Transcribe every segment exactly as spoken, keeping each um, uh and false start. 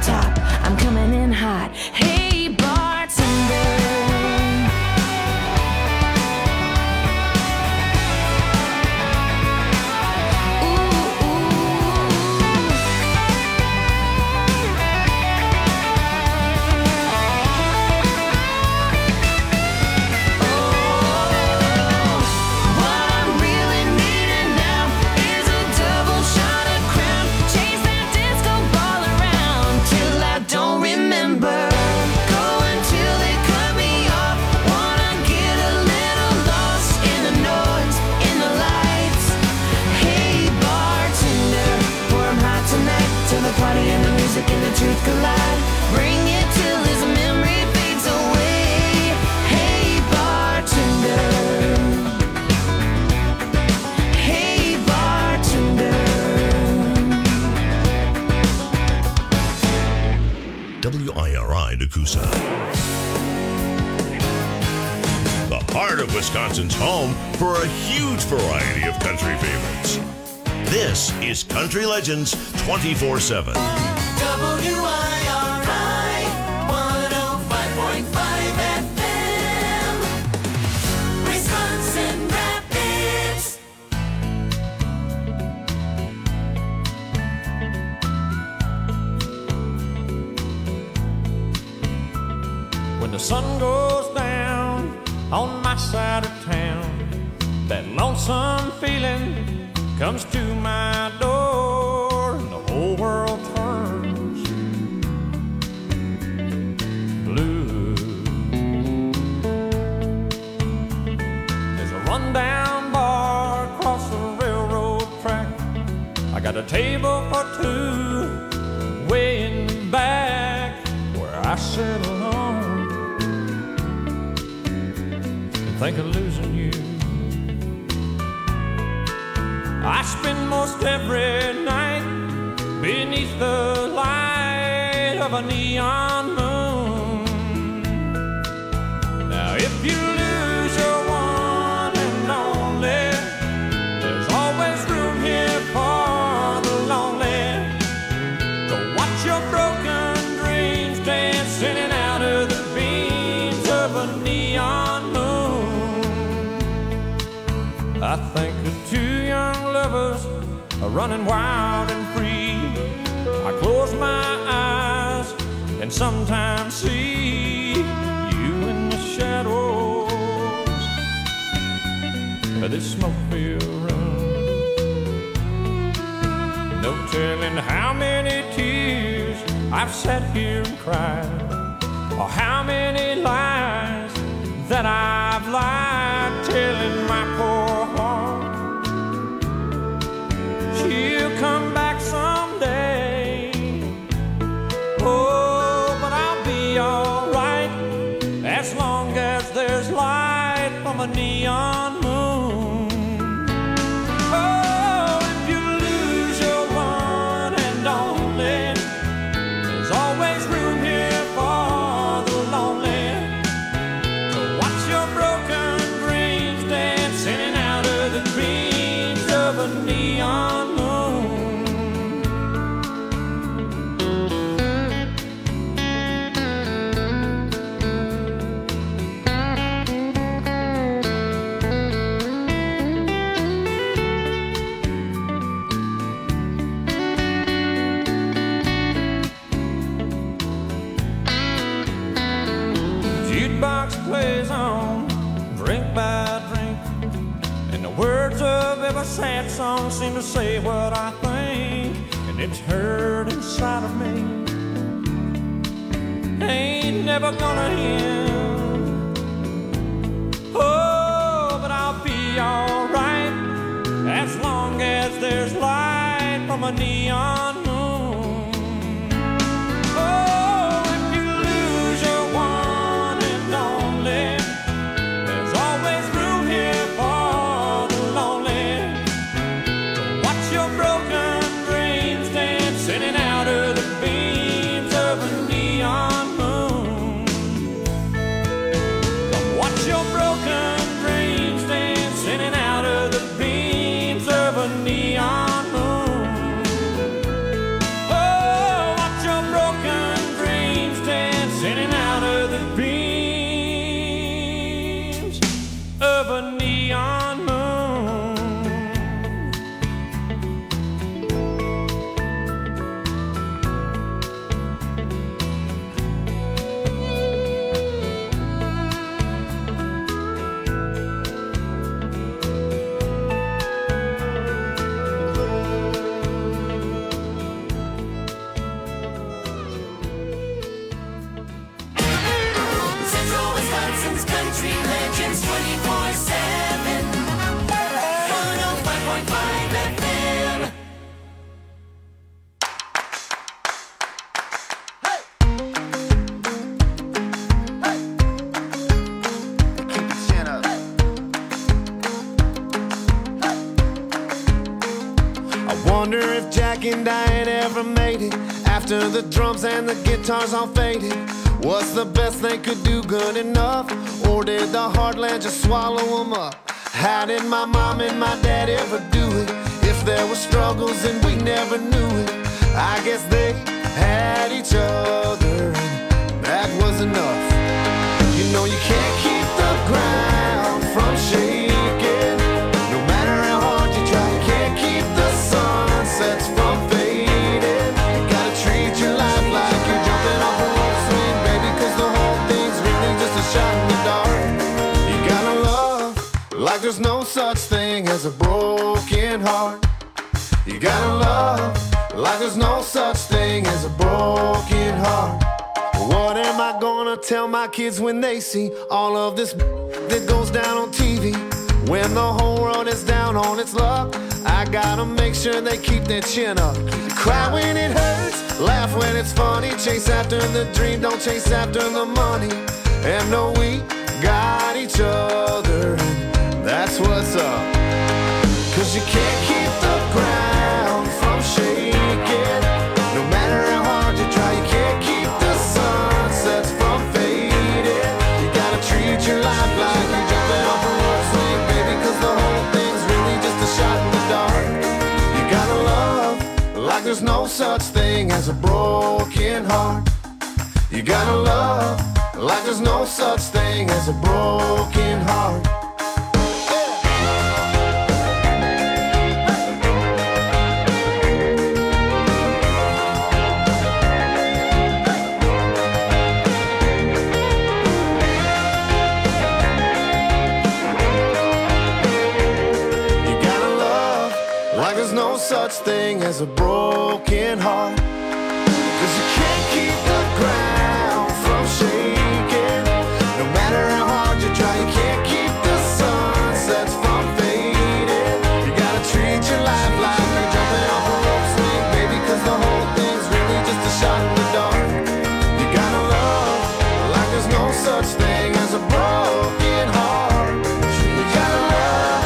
top. I'm coming in hot. Hey, bartender. And the truth collide. Bring it till his memory fades away. Hey, bartender. Hey, bartender. W I R I Nakusa. The heart of Wisconsin's home for a huge variety of country favorites. This is Country Legends twenty-four seven. W I R I one oh five point five F M, Wisconsin Rapids. When the sun goes down on my side of town, that lonesome feeling comes to my door, and the whole world turns blue. There's a rundown bar across the railroad track. I got a table for two way in the back where I sit alone and think of losing you. I spend most every night beneath the light of a neon moon. Now if you lose your one and only, there's always room here for the lonely. To watch your broken dreams dancing in and out of the beams of a neon moon. I think of two young lovers are running wild and free. I close my eyes and sometimes see you in the shadows of this smoke-filled room. No telling how many tears I've sat here and cried, or how many lies that I've lied, telling my poor heart she'll come back someday. Oh, but I'll be alright as long as there's light from a neon moon. Oh, if you lose your one and only, there's always room here for the lonely. To watch your broken dreams dance in and out of the dreams of a neon moon. Jukebox plays on, drink by drink, and the words of every sad song seem to say what I think, and it's hurt inside of me. Ain't never gonna end. Oh, but I'll be alright as long as there's light from a neon moon. Oh, if you lose your one and only, there's always room here for the lonely. To watch your broken dreams dance in and out of the beams of a neon moon. To watch your broken dreams dance in and out of the beams of a neon moon. Jack and Diane ever made it. After the drums and the guitars all faded, was the best they could do good enough? Or did the heartland just swallow them up? How did my mom and my dad ever do it? If there were struggles and we never knew it, I guess they had each other, and that was enough. You know you can't keep the ground from shaking. No matter how hard you try, you can't keep the sunsets from fading. You gotta treat your life like you're jumping off a rope swing, baby, cause the whole thing's really just a shot in the dark. You gotta love like there's no such thing as a broken heart. You gotta love like there's no such thing as a broken heart. What am I gonna tell my kids when they see all of this that goes down on T V? When the whole world is down on its luck, I gotta make sure they keep their chin up. Cry when it hurts, laugh when it's funny, chase after the dream, don't chase after the money. And know we got each other, and that's what's up. Cause you can't keep the ground from shaking. No matter how hard you try, you can't keep the sunsets from fading. You gotta treat your life like you're jumping off a rope swing, baby, cause the whole thing's really just a shot in the dark. You gotta love like there's no such thing as a broken heart. You gotta love like there's no such thing as a broken heart. Such thing as a broken heart. Cause you can't keep the ground from shaking. No matter how hard you try, you can't keep the sunsets from fading. You gotta treat your life like you're jumping off a rope swing, baby, cause the whole thing's really just a shot in the dark. You gotta love like there's no such thing as a broken heart. You gotta love.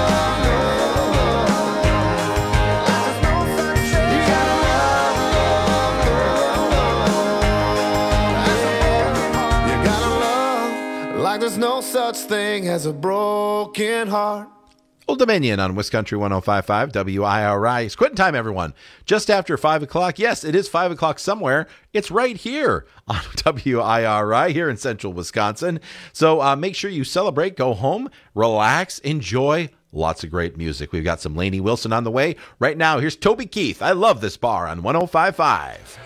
Like there's no such thing as a broken heart. Old Dominion on Wisconsin one oh five point five W I R I. It's quitting time, everyone. Just after five o'clock. Yes, it is five o'clock somewhere. It's right here on W I R I here in central Wisconsin. So uh, make sure you celebrate, go home, relax, enjoy lots of great music. We've got some Lainey Wilson on the way. Right now, here's Toby Keith. I love this bar on one oh five point five.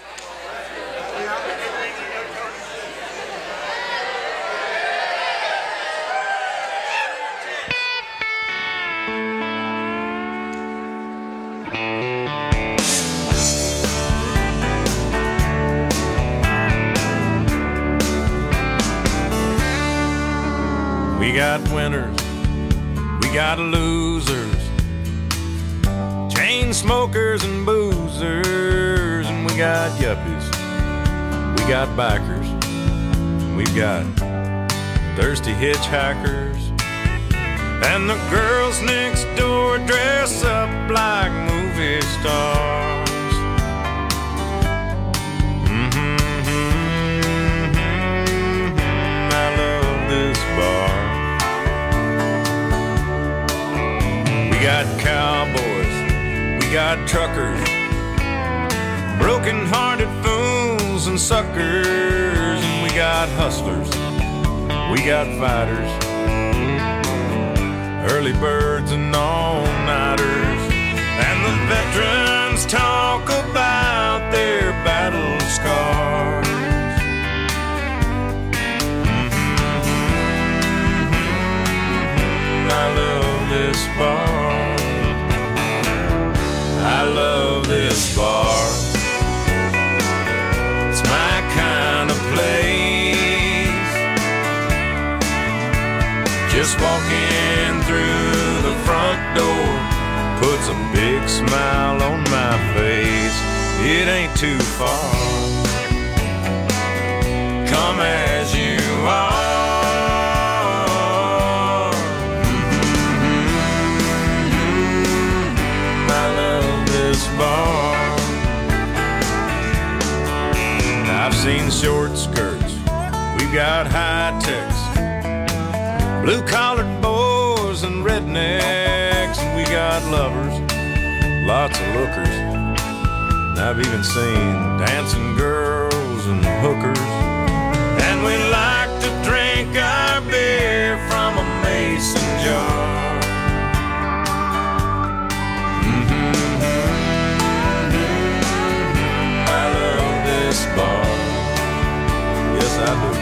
We got winners, we got losers, chain smokers and boozers, and we got yuppies, we got bikers, we've got thirsty hitchhikers, and the girls next door dress up like movie stars. Mm-hmm, mm-hmm, I love this bar. We got cowboys, we got truckers, broken-hearted fools and suckers, and we got hustlers, we got fighters, early birds and all-nighters, and the veterans talk about their battle scars. Mm-hmm, I love this bar. I love this bar. It's my kind of place. Just walking through the front door puts a big smile on my face. It ain't too far. Come as you are. Mm-hmm. I love this bar. I've seen short skirts, we've got high techs, blue collared boys and rednecks, and we got lovers, lots of lookers. And I've even seen dancing girls and hookers. And we like to drink our beer from a mason jar. Mm-hmm. I love this bar. Yes, I do.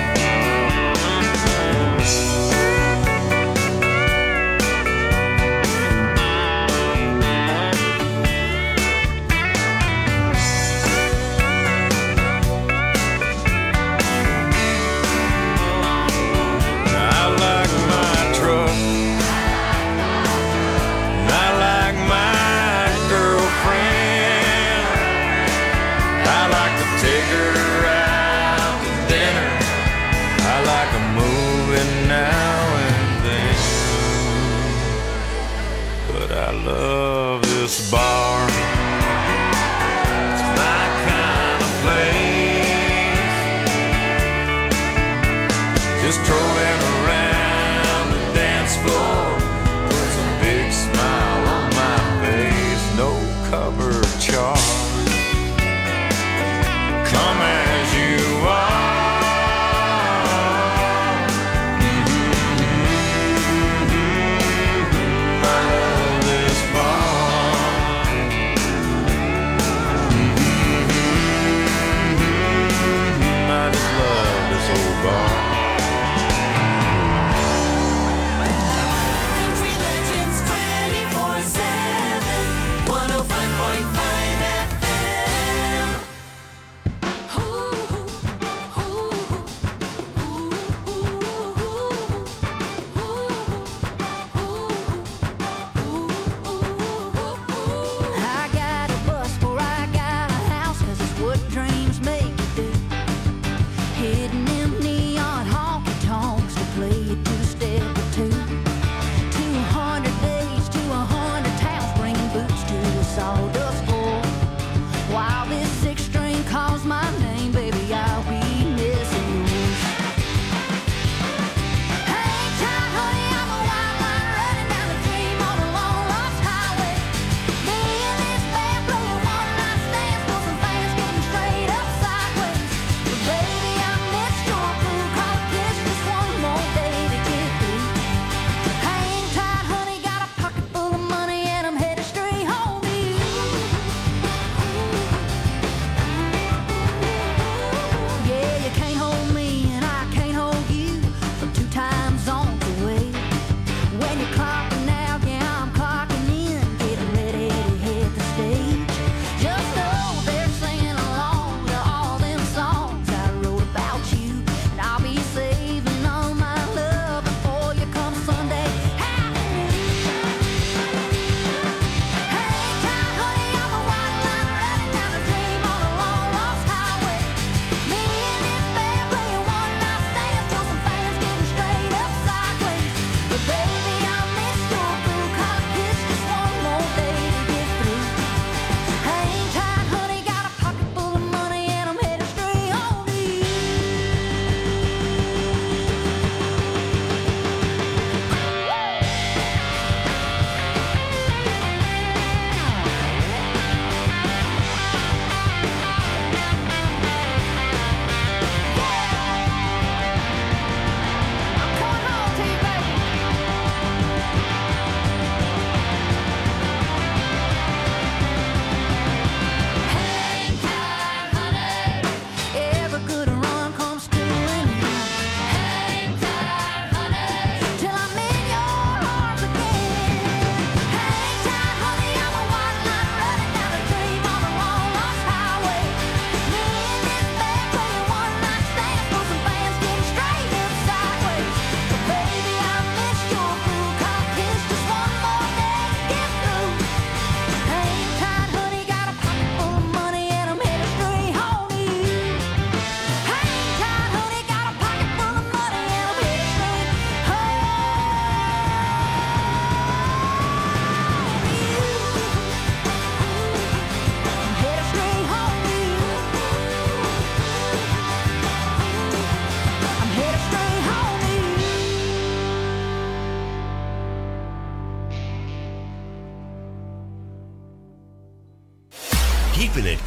Love this bar. It's my kind of place. Just strolling around the dance floor puts a big smile on my face. No cover charge. Come as you are.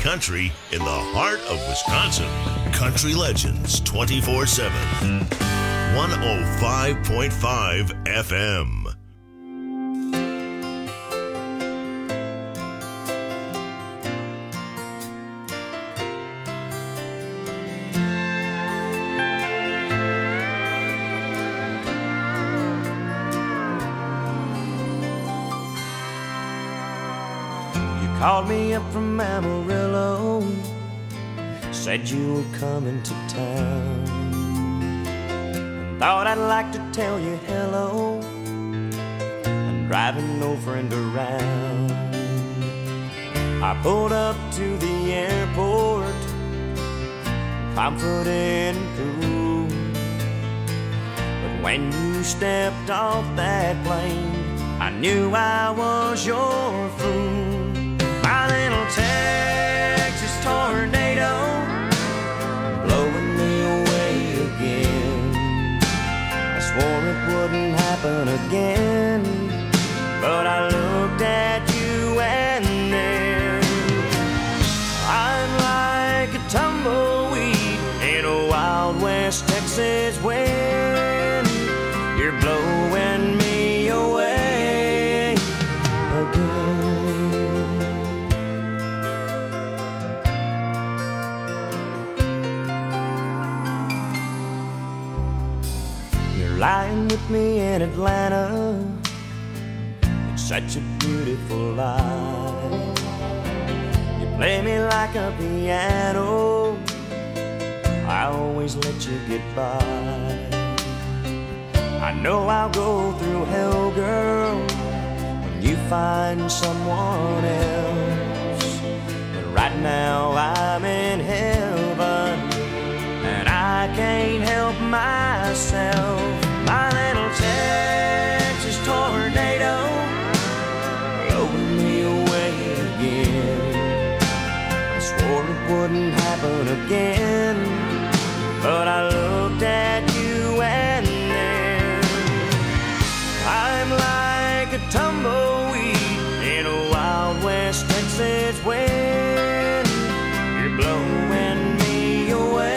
country in the heart of Wisconsin. Country Legends twenty-four seven. one oh five point five F M. Called me up from Amarillo, said you were coming to town. Thought I'd like to tell you hello. I'm driving no friend around. I pulled up to the airport, confident and cool. But when you stepped off that plane, I knew I was your fool. My little Texas tornado, blowing me away again. I swore it wouldn't happen again, but I looked at you and then I'm like a tumbleweed in a Wild West Texas wind. You're blowing me away again. Lying with me in Atlanta, it's such a beautiful life. You play me like a piano, I always let you get by. I know I'll go through hell, girl, when you find someone else. But right now I'm in heaven, and I can't help myself. My little Texas tornado, blowing me away again. I swore it wouldn't happen again, but I looked at you and then I'm like a tumbleweed in a Wild West Texas wind. You're blowing me away.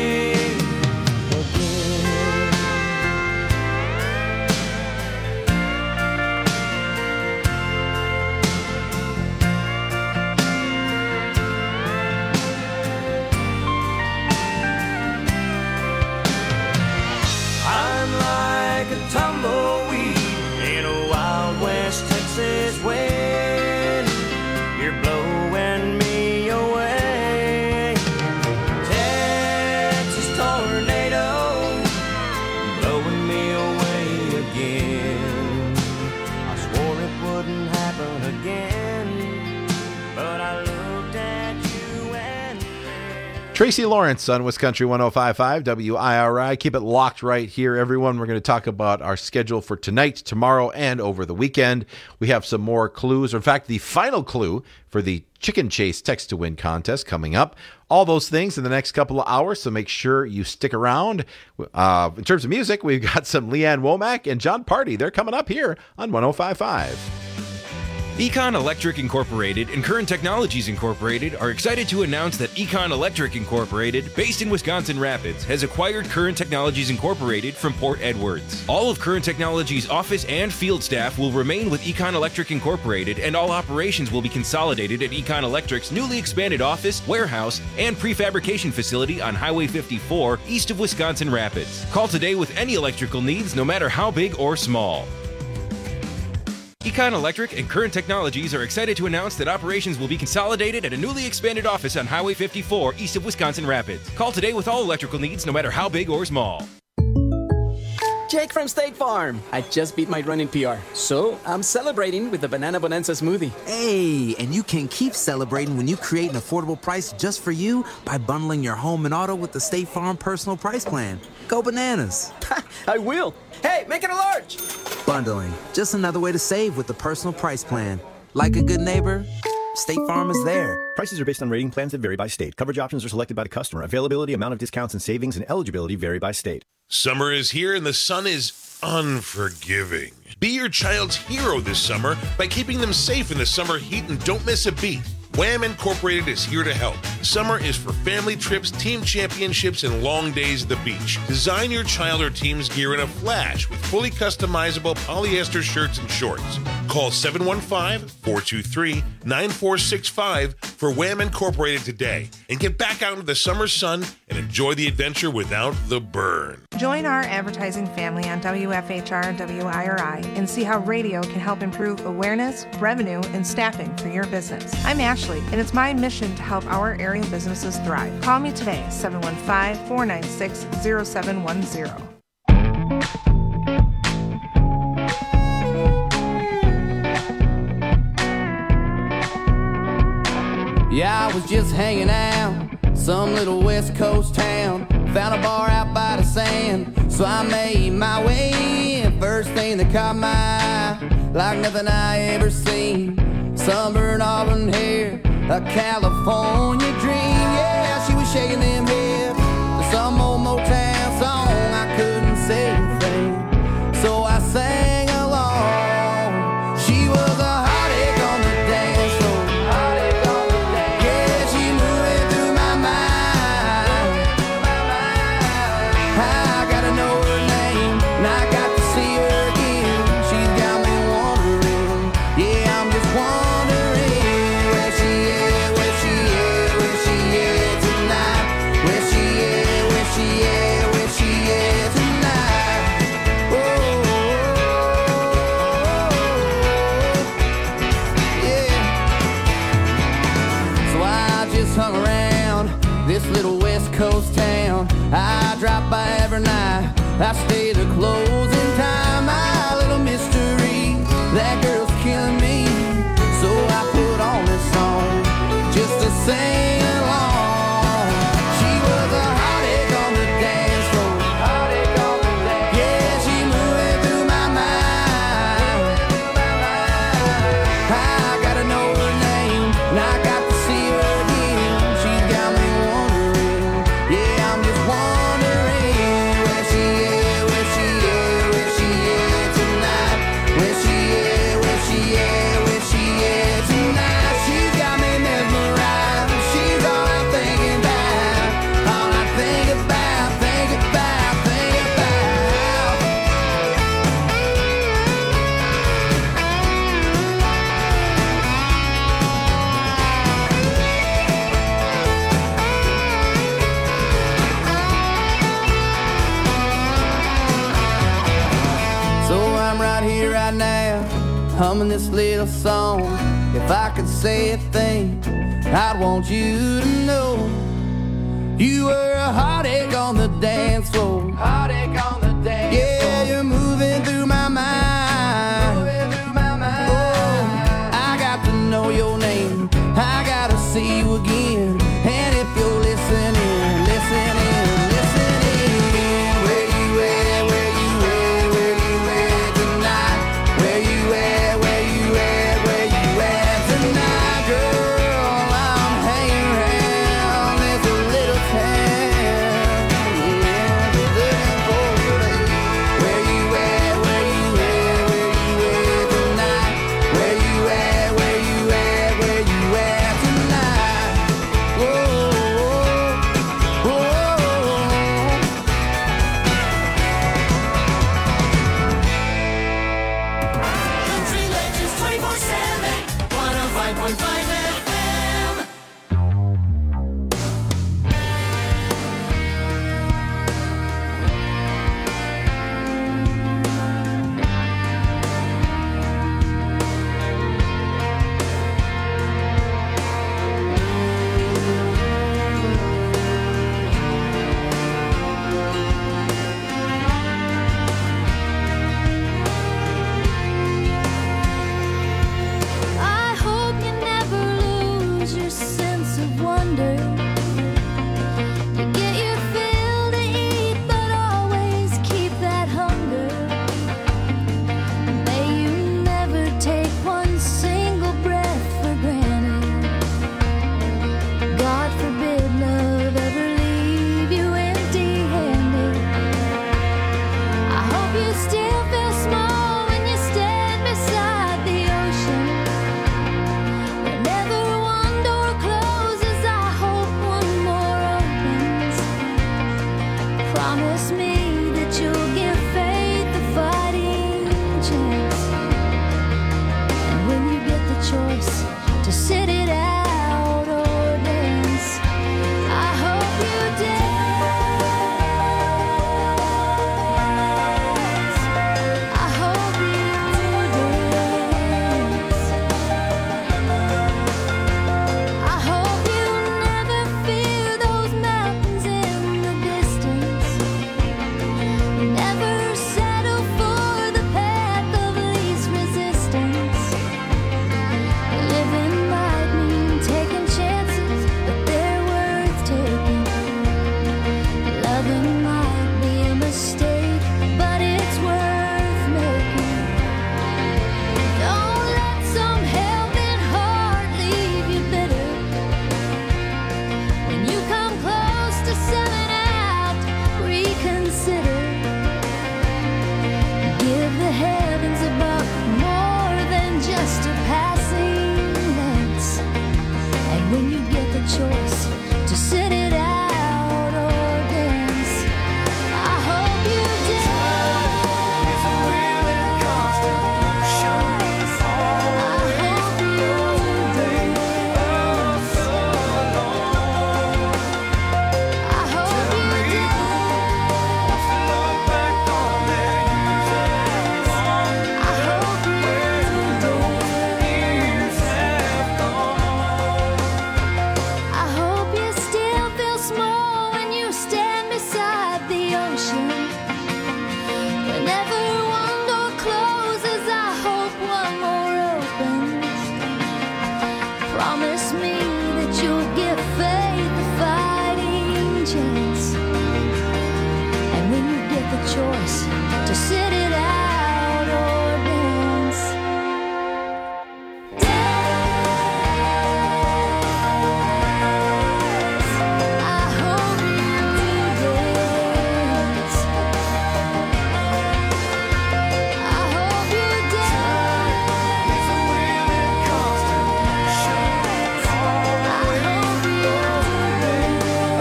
Tumbleweed in a Wild West Texas wind. You're blowing me away. Texas tornado, blowing me away again. I swore it wouldn't happen again, but I looked at you and Tracy Lawrence on Wisconsin one oh five point five W I R I. Keep it locked right here, everyone. We're going to talk about our schedule for tonight, tomorrow, and over the weekend. We have some more clues. In fact, the final clue for the Chicken Chase Text to Win contest coming up. All those things in the next couple of hours, so make sure you stick around. Uh, in terms of music, we've got some Leanne Womack and John Party. They're coming up here on one oh five point five. Econ Electric Incorporated and Current Technologies Incorporated are excited to announce that Econ Electric Incorporated, based in Wisconsin Rapids, has acquired Current Technologies Incorporated from Port Edwards. All of Current Technologies' office and field staff will remain with Econ Electric Incorporated, and all operations will be consolidated at Econ Electric's newly expanded office, warehouse, and prefabrication facility on Highway fifty-four, east of Wisconsin Rapids. Call today with any electrical needs, no matter how big or small. Econ Electric and Current Technologies are excited to announce that operations will be consolidated at a newly expanded office on Highway fifty-four, east of Wisconsin Rapids. Call today with all electrical needs, no matter how big or small. Jake from State Farm. I just beat my running P R, so I'm celebrating with the Banana Bonanza smoothie. Hey, and you can keep celebrating when you create an affordable price just for you by bundling your home and auto with the State Farm Personal Price Plan. Go bananas. I will. Hey, make it a large. Bundling, just another way to save with the Personal Price Plan. Like a good neighbor, State Farm is there. Prices are based on rating plans that vary by state. Coverage options are selected by the customer. Availability, amount of discounts and savings, and eligibility vary by state. Summer is here and the sun is unforgiving. Be your child's hero this summer by keeping them safe in the summer heat and don't miss a beat. Wham Incorporated is here to help. Summer is for family trips, team championships, and long days at the beach. Design your child or team's gear in a flash with fully customizable polyester shirts and shorts. Call seven one five, four two three, nine four six five for Wham Incorporated today and get back out into the summer sun and enjoy the adventure without the burn. Join our advertising family on W F H R and W I R I and see how radio can help improve awareness, revenue, and staffing for your business. I'm Ashley, and it's my mission to help our area businesses thrive. Call me today, seven one five, four nine six, zero seven one zero. Yeah, I was just hanging out, some little West Coast town. Found a bar out by the sand, so I made my way in. First thing that caught my eye, like nothing I ever seen. Sunburned auburn hair, a California dream. Yeah, she was shaking them hips to some old Motown song. I couldn't say a thing, so I sang along. She was a heartache on the dance floor. Heartache on the dance. Yeah, she moving through my mind. I gotta know her name, and I got to see her again. She's got me wondering. Yeah, I'm just wondering where she is, where she is, where she is tonight. Where she is, where she is, where she is tonight. Oh, yeah. So I just hung around this little West Coast town. I drop by every night, I stay the closing time. My little mystery, that girl's killing me. So I put on this song just to sing along. She was a heartache on the dance floor. Heartache on the dance. Yeah, she moving through my mind. I gotta know her name, and I got to see her again. She's got me wondering. Yeah, I'm just wondering where she is, where she is, where she is tonight. Where she is, where she is, where she is tonight. She's got me mesmerized. She's all I'm thinking about. All I think about, think about, think about. So I'm right here, right now, humming this little song. If I could say a thing, I'd want you to know you were a heartache on the dance floor. Heartache on the dance floor. Yeah, you're moving through my mind. Moving through my mind. Oh, I got to know your name. I gotta see you again. And if you're listening, listening, listening, where you at, where you at, where you at tonight? Where you at, where you at, where you at tonight, girl? I'm hanging around this little town. Promise me that you'll give faith a fighting chance. And when you get the choice to sit it out or dance, I hope you dance. I hope you dance. I hope you never fear those mountains in the distance. Never settle for the path of least resistance. Living might mean taking chances, but they're worth taking. Loving might be a mistake, but it's worth making. Don't let some helping heart leave you bitter. When you come close to selling out, reconsider. Give the heavens above more than just a passing glance. And when you get the choice to sit it out or dance, I hope you dance. I hope you dance. I hope you I hope you still feel small when you stand beside the ocean. Whenever one door closes, I hope one more opens. Promise me that you'll give faith a fighting chance. And when you get the choice to sit it out or dance, I hope you dance. I hope you dance. I hope you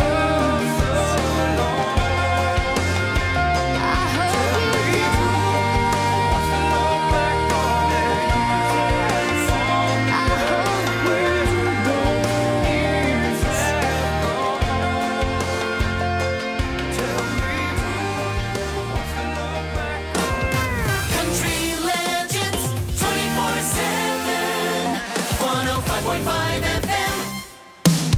Country Legends twenty-four seven, one oh five point five F M.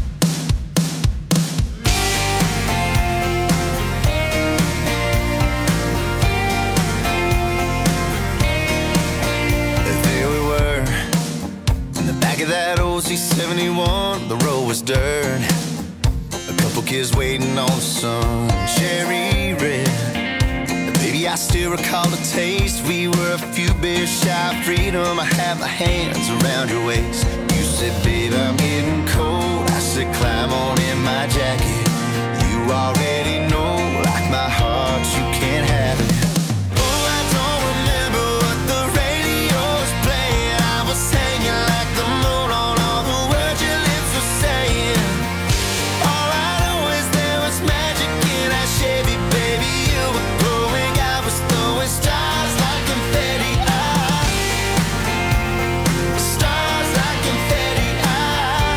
There we were, in the back of that old C seventy-one. The road was dirt, a couple kids waiting on the sun, cherry red. Baby, I still recall the taste. We were a few beers shy of freedom. I had my hands around your waist. You said, babe, I'm getting cold. I said, climb on in my jacket. You already know, like my heart, you can't have it. Oh, I don't remember what the radio was playing. I was hanging like the moon on all the words your lips were saying. All I know is there was magic in that Chevy, baby. You were glowing, I was throwing stars like confetti. I, stars like confetti. I,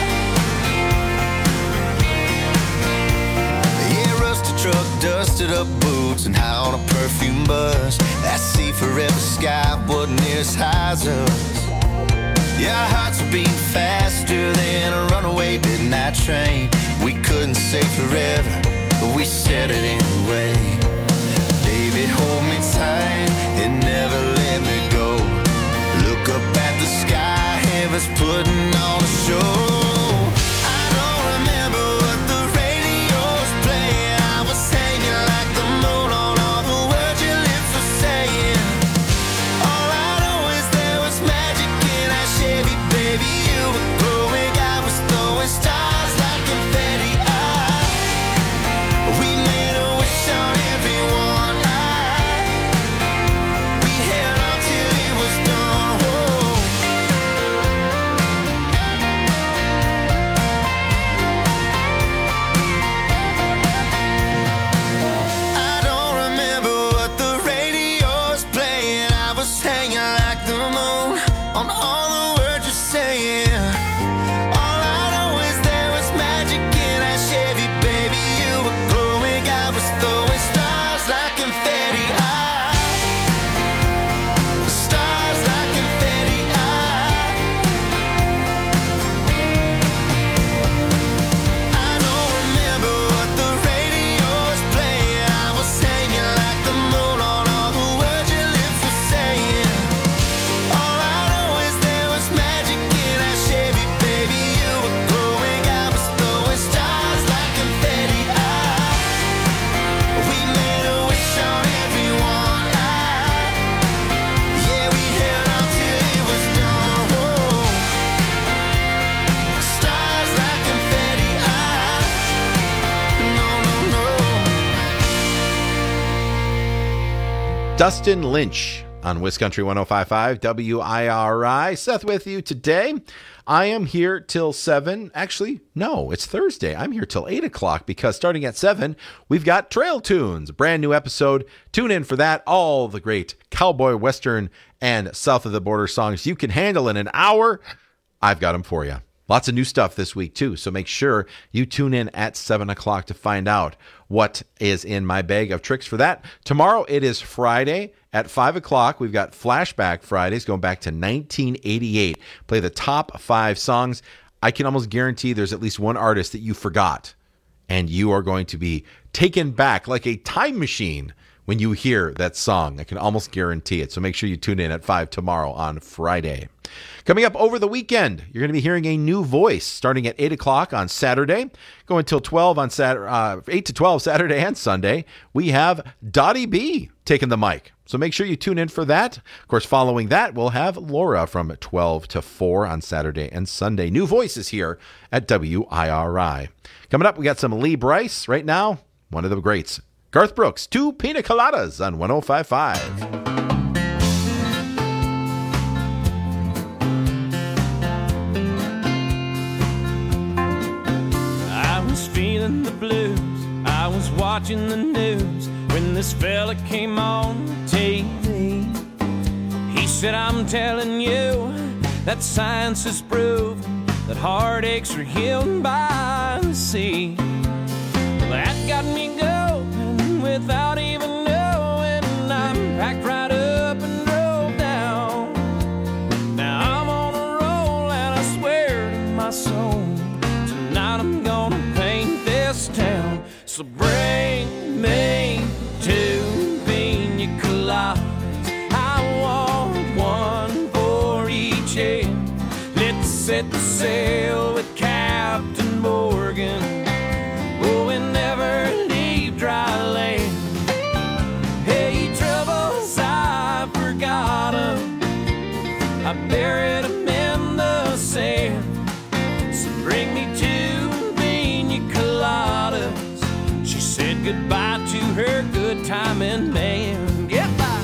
yeah, rusty truck, dusted up boots, and high on a perfume bus. That sea forever sky wasn't near as high as us. Yeah, our hearts were beating faster than a runaway midnight train. We couldn't say forever, but we said it anyway. Baby, hold me tight and never let me go. Look up at the sky, heaven's putting on a show. I don't remember what the radio was playing. I was hanging like the moon on all the words your lips were saying. All I know is there was magic in that Chevy, baby. You were glowing, I was throwing stars like confetti. I, we made a wish on everyone. I, we held on till it was done. Whoa. Dustin Lynch on Wiscountry one oh five point five W I R I. Seth with you today. I am here till seven. Actually, no, it's Thursday. I'm here till eight o'clock because starting at seven, we've got Trail Tunes, a brand new episode. Tune in for that. All the great cowboy, western, and south of the border songs you can handle in an hour. I've got them for you. Lots of new stuff this week, too, so make sure you tune in at seven o'clock to find out what is in my bag of tricks for that. Tomorrow, it is Friday at five o'clock. We've got Flashback Fridays going back to nineteen eighty-eight. Play the top five songs. I can almost guarantee there's at least one artist that you forgot, and you are going to be taken back like a time machine when you hear that song. I can almost guarantee it, so make sure you tune in at five tomorrow on Friday. Coming up over the weekend, you're going to be hearing a new voice starting at eight o'clock on Saturday, going until twelve on Saturday, uh, eight to twelve Saturday and Sunday. We have Dottie B taking the mic, so make sure you tune in for that. Of course, following that, we'll have Laura from twelve to four on Saturday and Sunday. New voices here at W I R I. Coming up, we got some Lee Brice. Right now, one of the greats, Garth Brooks, Two Pina Coladas on one oh five point five. Feeling the blues, I was watching the news when this fella came on T V. He said, I'm telling you that science has proved that heartaches are healed by the sea. Well, that got me going without even knowing. I packed right up and drove down. Now I'm on a roll and I swear to my soul, tonight I'm gonna paint this town. So bring me two pina coladas. I want one for each head. Let's set the sail with Captain Morgan. Oh, and never leave dry land. Hey, troubles, I forgot 'em. I buried 'em in the sand. So bring me two coladas. She said goodbye to her good timing man. Goodbye.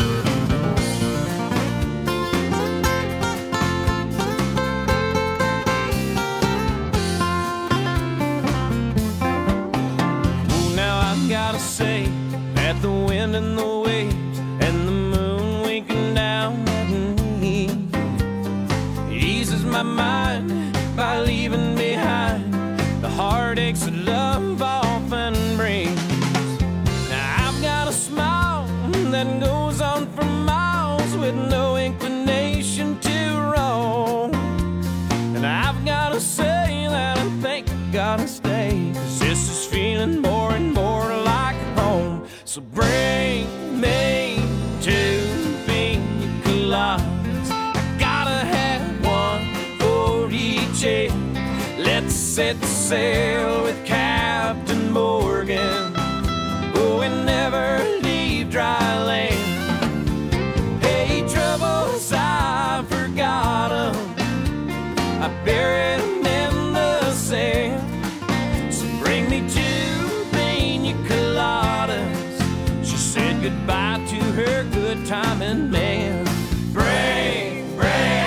Oh, now I've gotta say that the wind and the waves and the moon winking down at me eases my mind by leaving behind the heartaches that love often brings. Now I've got a smile that goes on for miles with no inclination to roam. And I've got to say that I think I gotta stay, 'cause this is feeling more and more like home. So bring me two pina coladas. I gotta have one for each head. Let's set sail with Captain Morgan. Oh, and never leave dry land. Hey, troubles, I forgot 'em. I buried 'em in the sand. So bring me two pina coladas. She said goodbye to her good timing man. Bring, bring.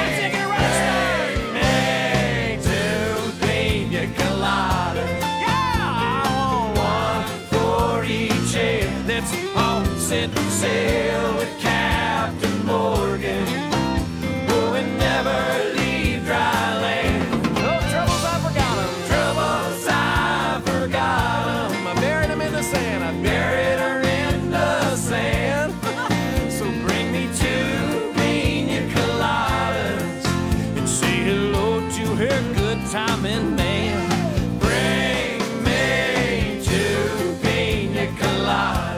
Set sail with Captain Morgan. Oh, and never leave dry land. No troubles, I forgot 'em. Troubles, I forgot 'em. I buried 'em in the sand. I buried her in the sand. So bring me two pina coladas and say hello to her good timing man. Bring me two pina coladas.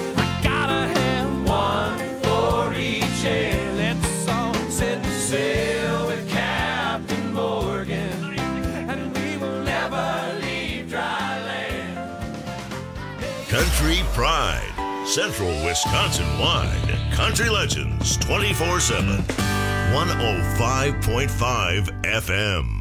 Let's all set sail with Captain Morgan, and we will never leave dry land. Country Pride, Central Wisconsin wide. Country Legends twenty-four seven. one oh five point five F M.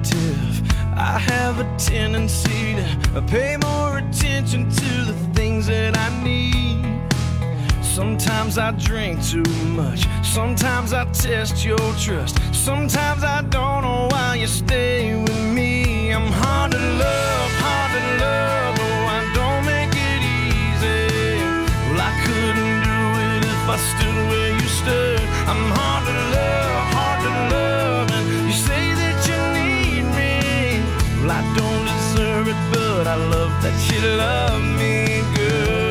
sensitive. I have a tendency to pay more attention to the things that I need. Sometimes I drink too much. Sometimes I test your trust. Sometimes I don't know why you stay with me. I'm hard to love, hard to love. Oh, I don't make it easy. Well, I couldn't do it if I stood where you stood. I'm hard to love, hard to love. And you say that you need me. Well, I don't deserve it, but I love that you love me good.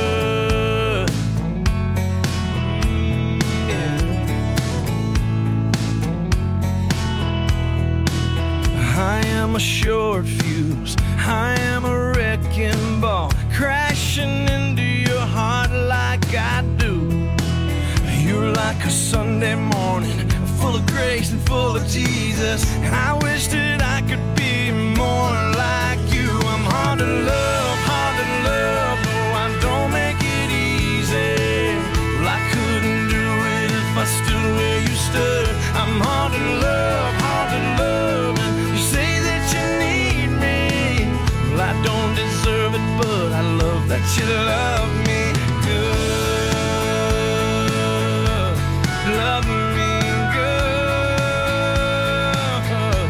I am a short fuse, I am a wrecking ball, crashing into your heart like I do. You're like a Sunday morning, full of grace and full of Jesus. I wish that I could be more like you. I'm hard to love, hard to love, no, I don't make it easy. Well, I couldn't do it if I stood where you stood. I'm hard to love, hard to love, and you say that you need me. Well, I don't deserve it, but I love that you love me good. Love me good.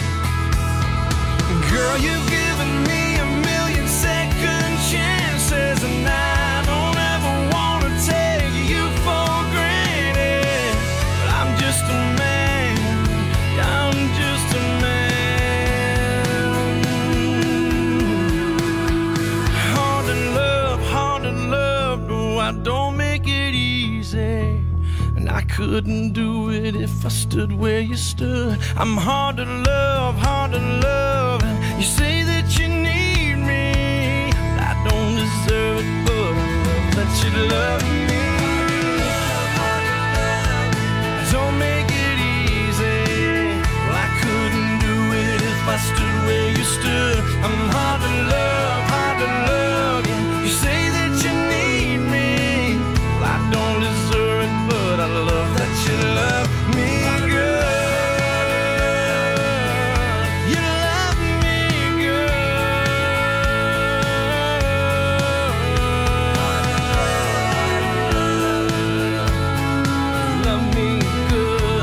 Girl, you've given me a million second chances, and I don't ever want to take you for granted. But I'm just a man, I'm just a man. Hard to love, hard to love, no, I don't make it easy. And I couldn't do it if I stood where you stood. I'm hard to love, hard to love. You say that you need me. I don't deserve it, but I love that you love me. Don't make it easy. Well, I couldn't do it if I stood where you stood. I'm hard to love, hard to love. You say that you need me. Well, I don't deserve it, but I love that you love me good. You love me good. Love me good.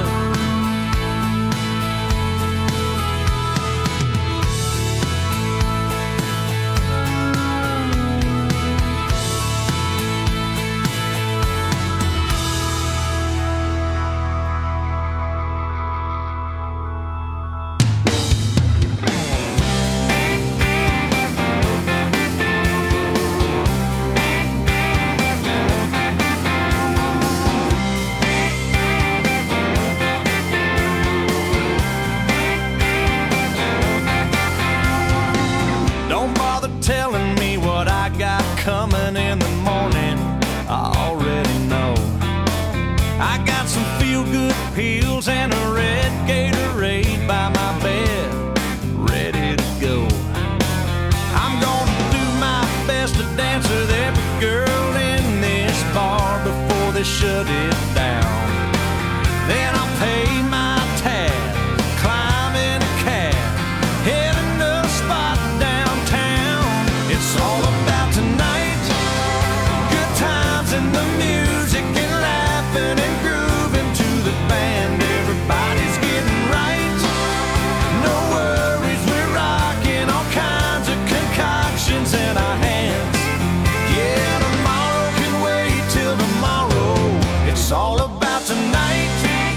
Don't bother telling me what I got coming in the morning. I already know. I got some feel-good pills and a red Gatorade by my bed, ready to go. I'm gonna do my best to dance with every girl in this bar before they shut it down. Then I'll pay my tab, climb in a cab, heading to a spot downtown. It's all about tonight, good times and the music and laughing and grooving to the band. Everybody's getting right, no worries, we're rocking all kinds of concoctions in our hands. Yeah, tomorrow can wait till tomorrow. It's all about tonight.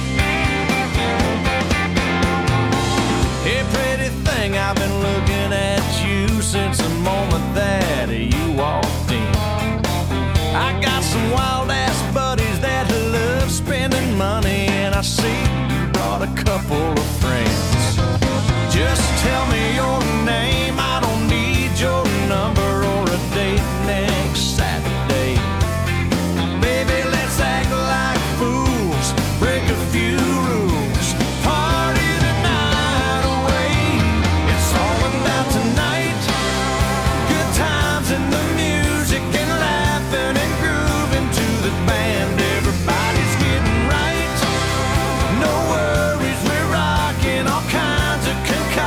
Hey, pretty thing, I've been looking at you since the moment that you walked in. I got some wild ass buddies that love spending money, and I see you brought a couple of friends. Just tell me your name, I don't need your number or a date next Saturday. Baby, let's act like fools, break a few rules, party the night away. It's all about tonight, good times and the music and laughing and grooving to the band. Everybody's getting right, no worries, we're rocking all kinds of concoctions.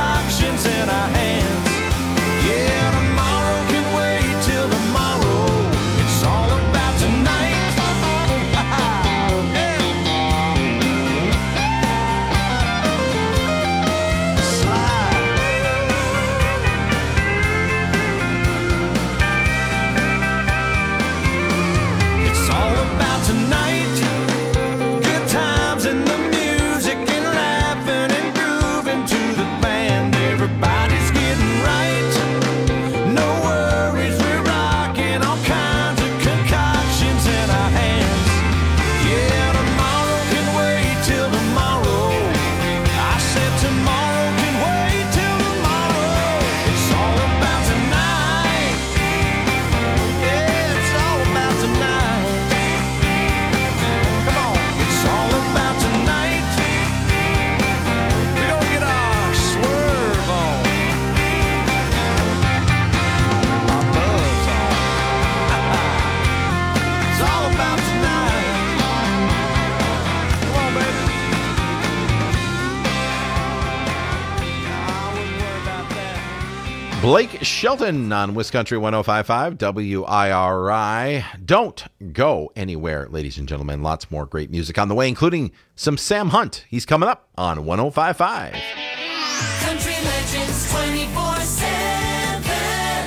Blake Shelton on Wisconsin one oh five point five W I R I. Don't go anywhere, ladies and gentlemen. Lots more great music on the way, including some Sam Hunt. He's coming up on one oh five point five. Country Legends twenty-four seven.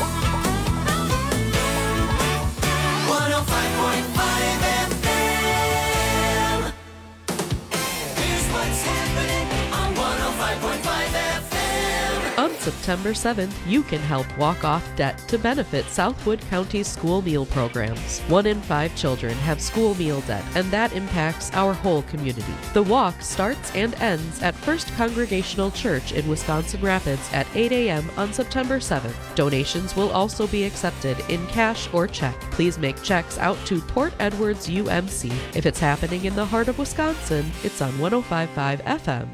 one oh five point five F M. Here's what's happening on one oh five point five F M. On September seventh, you can help walk off debt to benefit Southwood County's school meal programs. One in five children have school meal debt, and that impacts our whole community. The walk starts and ends at First Congregational Church in Wisconsin Rapids at eight a.m. on September seventh. Donations will also be accepted in cash or check. Please make checks out to Port Edwards U M C. If it's happening in the heart of Wisconsin, it's on one oh five point five F M.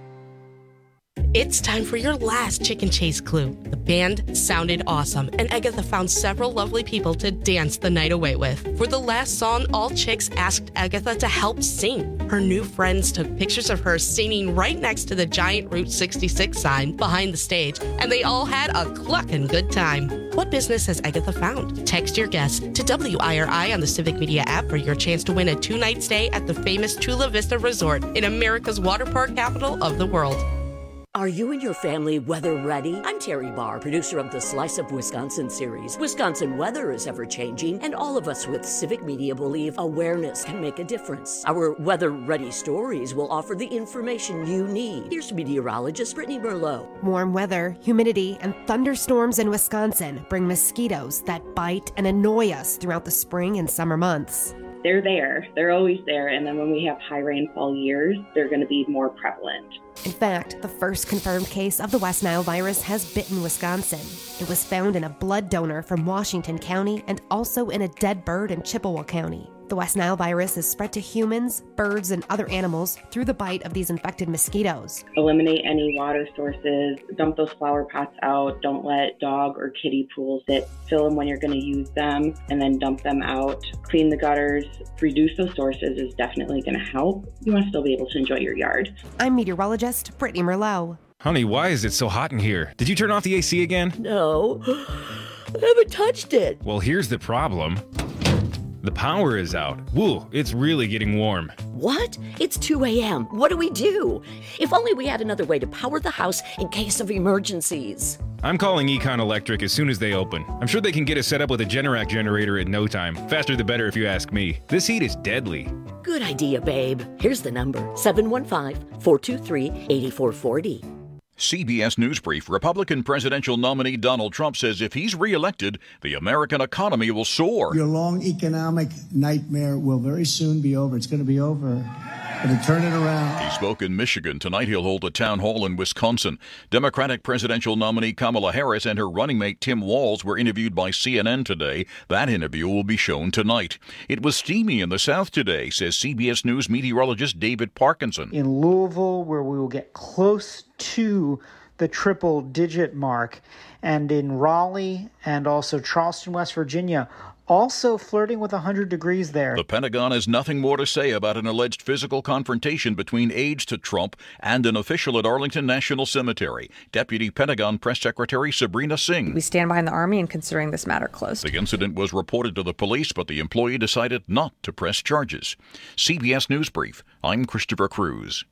It's time for your last Chicken Chase clue. The band sounded awesome, and Agatha found several lovely people to dance the night away with. For the last song, all chicks asked Agatha to help sing. Her new friends took pictures of her singing right next to the giant Route sixty-six sign behind the stage, and they all had a clucking good time. What business has Agatha found? Text your guess to W I R I on the Civic Media app for your chance to win a two-night stay at the famous Chula Vista Resort in America's water park capital of the world. Are you and your family weather ready? I'm Terry Barr, producer of the Slice of Wisconsin series. Wisconsin weather is ever changing, and all of us with Civic Media believe awareness can make a difference. Our weather ready stories will offer the information you need. Here's meteorologist Brittany Merlot. Warm weather, humidity, and thunderstorms in Wisconsin bring mosquitoes that bite and annoy us throughout the spring and summer months. They're there. They're always there. And then when we have high rainfall years, they're going to be more prevalent. In fact, the first confirmed case of the West Nile virus has bitten Wisconsin. It was found in a blood donor from Washington County and also in a dead bird in Chippewa County. The West Nile virus is spread to humans, birds, and other animals through the bite of these infected mosquitoes. Eliminate any water sources, dump those flower pots out, don't let dog or kitty pools sit, fill them when you're going to use them, and then dump them out. Clean the gutters, reduce those sources is definitely going to help. You want to still be able to enjoy your yard. I'm meteorologist Brittany Merlot. Honey, why is it so hot in here? Did you turn off the A C again? No, I haven't touched it. Well, here's the problem. The power is out. Woo, it's really getting warm. What? It's two a.m. What do we do? If only we had another way to power the house in case of emergencies. I'm calling Econ Electric as soon as they open. I'm sure they can get us set up with a Generac generator in no time. Faster the better if you ask me. This heat is deadly. Good idea, babe. Here's the number, seven one five, four two three, eight four four zero. C B S News Brief. Republican presidential nominee Donald Trump says if he's reelected, the American economy will soar. Your long economic nightmare will very soon be over. It's going to be over. Going to turn it around. He spoke in Michigan. Tonight he'll hold a town hall in Wisconsin. Democratic presidential nominee Kamala Harris and her running mate Tim Walz were interviewed by C N N today. That interview will be shown tonight. It was steamy in the South today, says C B S News meteorologist David Parkinson. In Louisville, where we will get close to the triple digit mark, and in Raleigh and also Charleston, West Virginia, also flirting with one hundred degrees there. The Pentagon has nothing more to say about an alleged physical confrontation between aides to Trump and an official at Arlington National Cemetery. Deputy Pentagon Press Secretary Sabrina Singh. We stand behind the Army in considering this matter closed. The incident was reported to the police, but the employee decided not to press charges. C B S News Brief. I'm Christopher Cruz.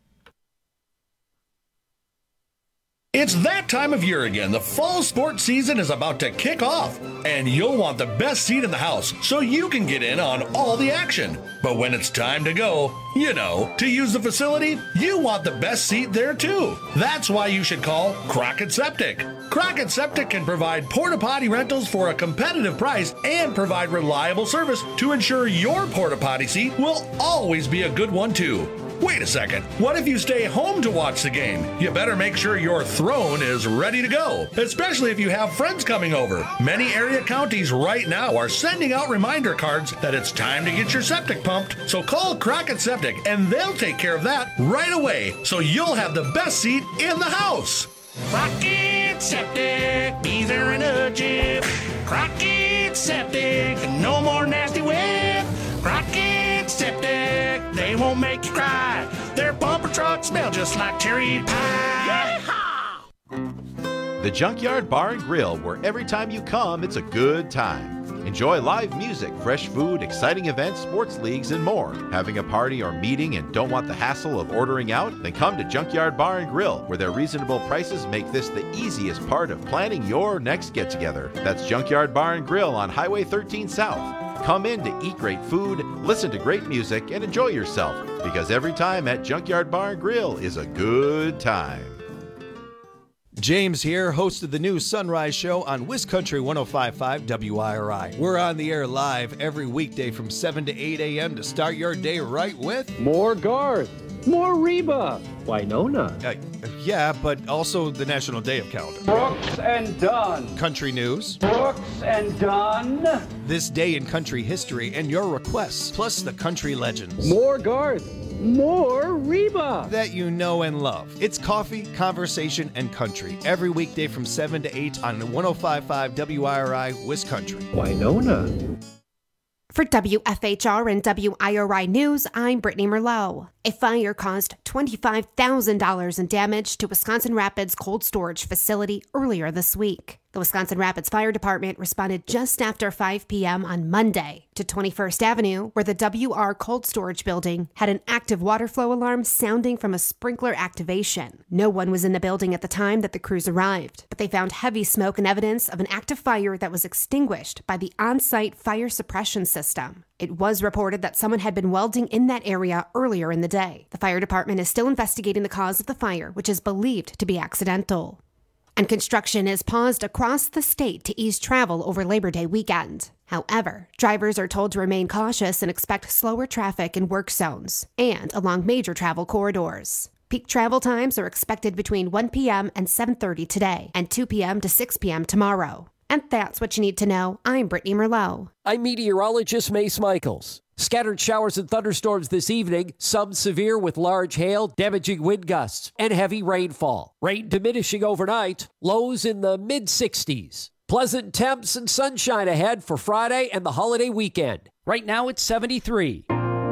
It's that time of year again. The fall sports season is about to kick off, and you'll want the best seat in the house so you can get in on all the action. But when it's time to go, you know, to use the facility, you want the best seat there too. That's why you should call Crockett Septic. Crockett Septic can provide porta potty rentals for a competitive price and provide reliable service to ensure your porta potty seat will always be a good one too. Wait a second. What if you stay home to watch the game? You better make sure your throne is ready to go, especially if you have friends coming over. Many area counties right now are sending out reminder cards that it's time to get your septic pumped. So call Crockett Septic and they'll take care of that right away, so you'll have the best seat in the house. Crockett Septic, be there in a jiff. Crockett Septic, no more nasty whip. Crockett Septic, they won't make you cry. Their bumper trucks smell just like cherry pie. Yeehaw! The Junkyard Bar and Grill, where every time you come, it's a good time. Enjoy live music, fresh food, exciting events, sports leagues, and more. Having a party or meeting and don't want the hassle of ordering out? Then come to Junkyard Bar and Grill, where their reasonable prices make this the easiest part of planning your next get-together. That's Junkyard Bar and Grill on Highway thirteen South. Come in to eat great food, listen to great music, and enjoy yourself, because every time at Junkyard Bar and Grill is a good time. James here, host of the new Sunrise Show on WisCountry one oh five point five W I R I. We're on the air live every weekday from seven to eight a.m. to start your day right with more Garth, more Reba, Winona. Uh, yeah, but also the National Day of Calendar. Brooks and Dunn. Country news. Brooks and Dunn. This day in country history and your requests, plus the country legends. More Garth. More Reba that you know and love. It's coffee, conversation, and country every weekday from seven to eight on one oh five point five W I R I WisCountry. Winona. For W F H R and W I R I News, I'm Brittany Merlot. A fire caused twenty-five thousand dollars in damage to Wisconsin Rapids cold storage facility earlier this week. The Wisconsin Rapids Fire Department responded just after five p.m. on Monday to twenty-first Avenue, where the W R cold storage building had an active water flow alarm sounding from a sprinkler activation. No one was in the building at the time that the crews arrived, but they found heavy smoke and evidence of an active fire that was extinguished by the on-site fire suppression system. It was reported that someone had been welding in that area earlier in the day. The fire department is still investigating the cause of the fire, which is believed to be accidental. And construction is paused across the state to ease travel over Labor Day weekend. However, drivers are told to remain cautious and expect slower traffic in work zones and along major travel corridors. Peak travel times are expected between one p.m. and seven thirty today and two p.m. to six p.m. tomorrow. And that's what you need to know. I'm Brittany Merlot. I'm meteorologist Mace Michaels. Scattered showers and thunderstorms this evening, some severe with large hail, damaging wind gusts, and heavy rainfall. Rain diminishing overnight, lows in the mid sixties. Pleasant temps and sunshine ahead for Friday and the holiday weekend. Right now it's seventy-three.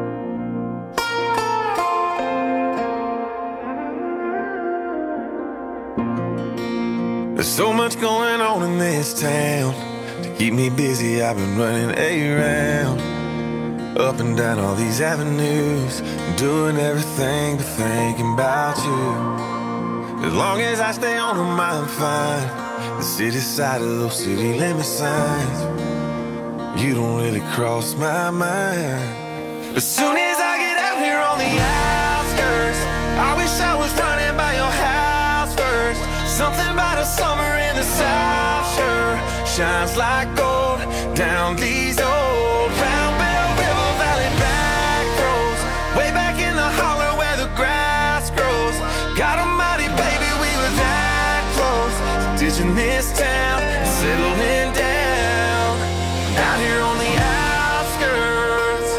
There's so much going on in this town. To keep me busy, I've been running around, up and down all these avenues, doing everything but thinking about you. As long as I stay on them, I'm fine. The city side of those city limit signs, you don't really cross my mind. As soon as I get out here on the outskirts, I wish I was running by your house first. Something about a summer in the South sure shines like gold down these old Round Bell River Valley back roads, way back in the holler where the grass grows. God almighty, baby, we were that close, ditching this town, settling down out here on the outskirts.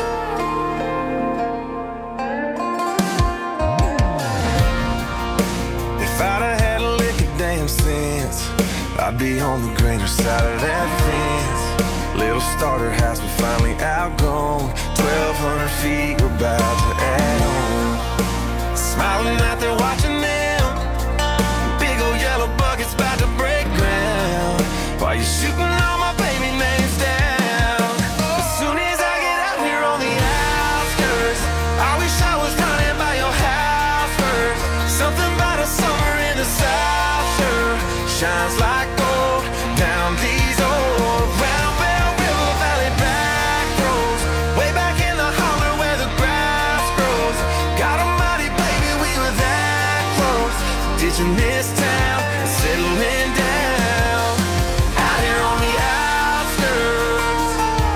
If I'd have had a lick of damn sense, I'd be on the greener side of that fence. Little starter house, we finally outgrown. Twelve hundred feet, we're about to add on. Smiling out there watching them, big old yellow buckets about to break ground, while you're shooting all my baby names down. As soon as I get out here on the outskirts, I wish I was running by your house first. Something about a summer in the South sure shines like gold down these old Round Bell River Valley back roads, way back in the holler where the grass grows. God almighty, baby, we were that close, ditching this town and settling down out here on the outskirts.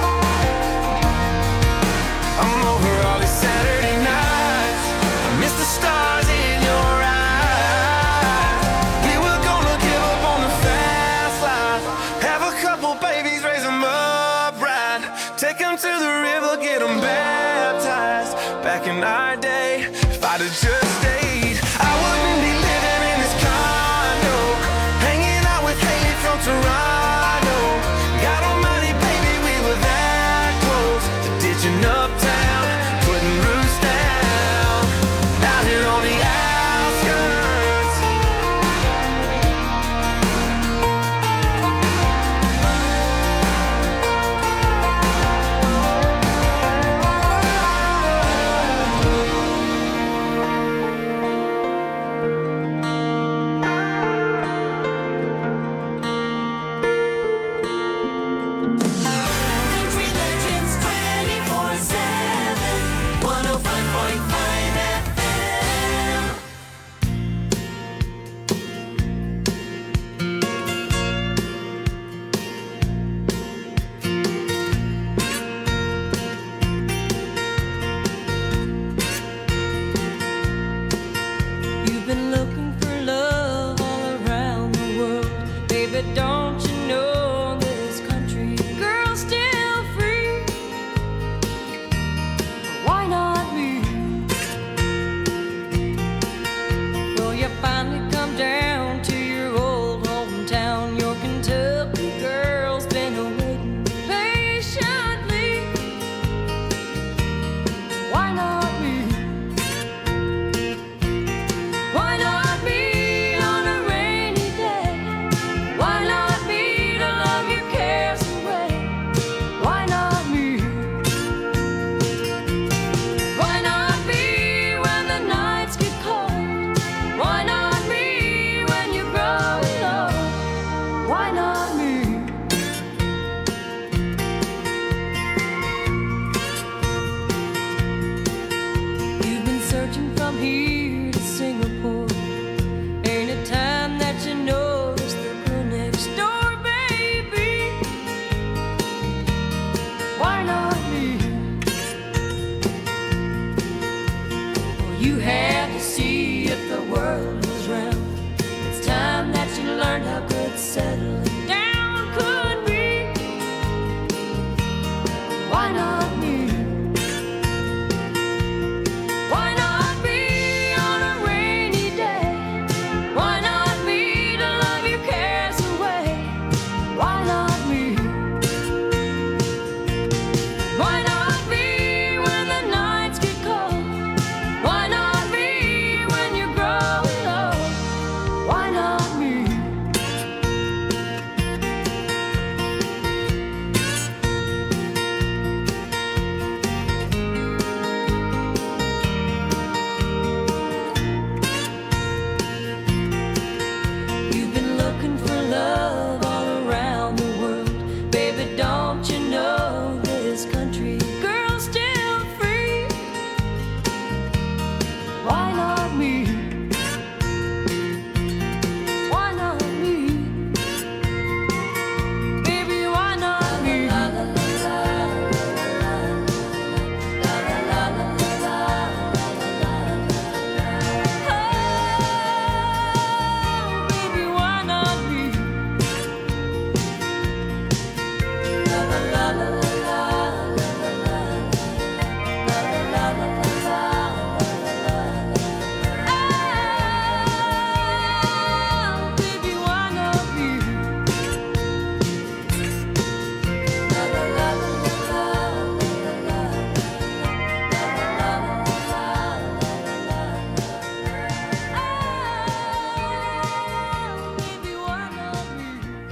I'm over all these Saturday nights, I miss the stars in your eyes. We were gonna give up on the fact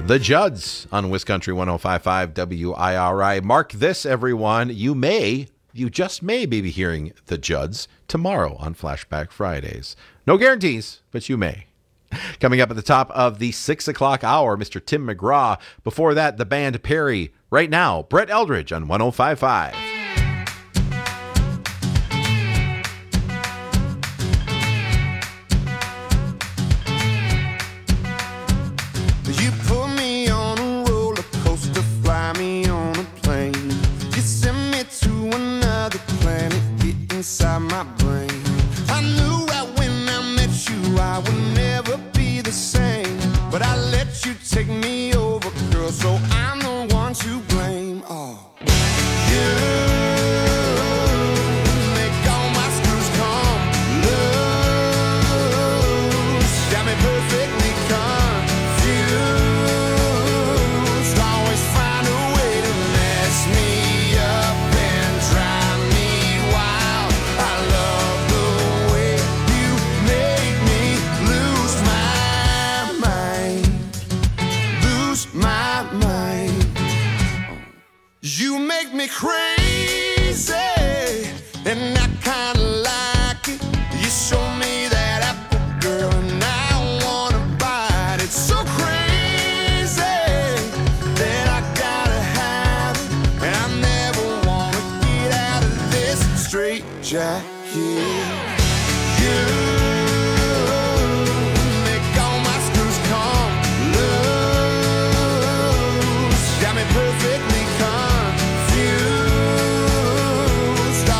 The Judds on WisCountry one oh five point five W I R I. Mark this, everyone. You may, you just may be hearing The Judds tomorrow on Flashback Fridays. No guarantees, but you may. Coming up at the top of the six o'clock hour, Mister Tim McGraw. Before that, the band Perry. Right now, Brett Eldridge on one oh five point five. You put me on a roller coaster, fly me on a plane. You send me to another planet, get inside my brain. I knew right when I met you I would never be the same, but I let you take me over, girl, so I'm the one to blame. Oh, you. You make me crazy, and I kinda like it. You show me that apple, girl, and I wanna bite it. So crazy that I gotta have it, and I never wanna get out of this straight jacket.